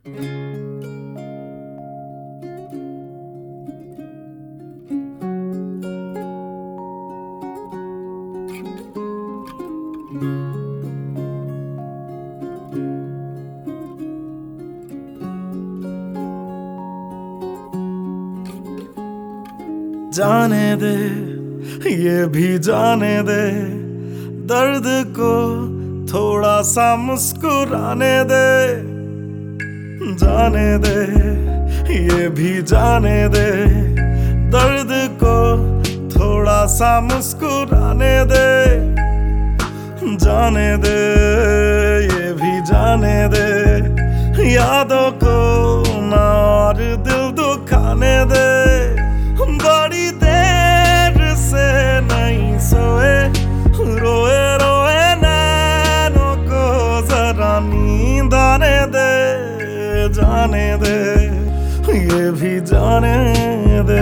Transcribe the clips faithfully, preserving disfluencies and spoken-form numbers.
जाने दे, ये भी जाने दे, दर्द को थोड़ा सा मुस्कुराने दे। जाने दे, ये भी जाने दे, दर्द को थोड़ा सा मुस्कुराने दे। जाने दे, ये भी जाने दे, यादों को ना और दिल दुखाने दे। बड़ी देर से नहीं सोए, रोए रोए नैनों को जरा नींद आने दे। जाने दे, ये भी जाने दे।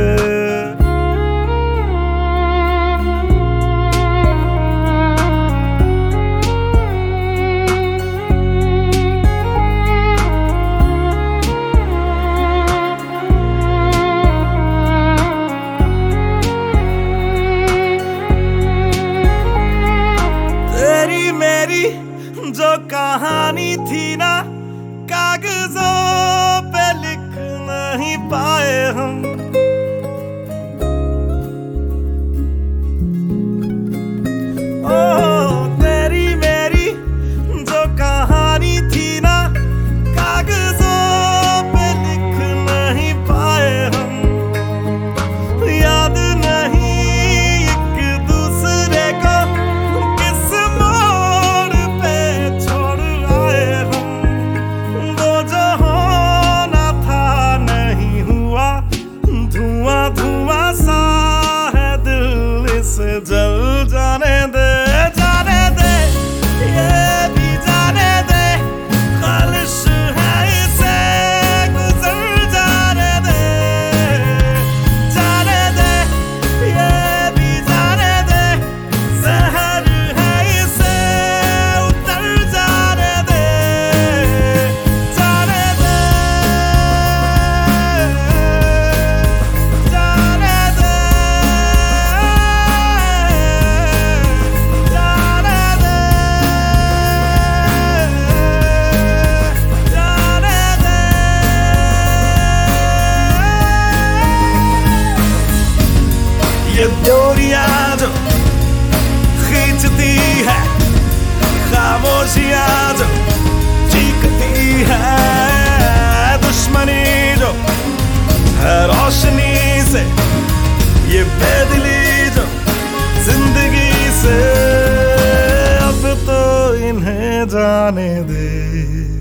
जो कहानी थी ना, कागजों पे लिख नहीं पाए हम। ओ तेरी मेरी जो कहानी थी ना, कागजों पे लिख नहीं पाए हम। याद नहीं एक दूसरे को जल जाने दे। जाने दे, ये भी जाने दे, खालिश है इसे गुजर जाने दे। जाने दे, ये भी जाने दे, जहर है इसे उतर जाने दे। जाने दे, जाने दे, ये डोरियां जो खींचती है, खामोशियां जो चीखती है, दुश्मनी जो है रोशनी से, ये बेदिली जो जिंदगी से। अब तो इन्हें जाने दे।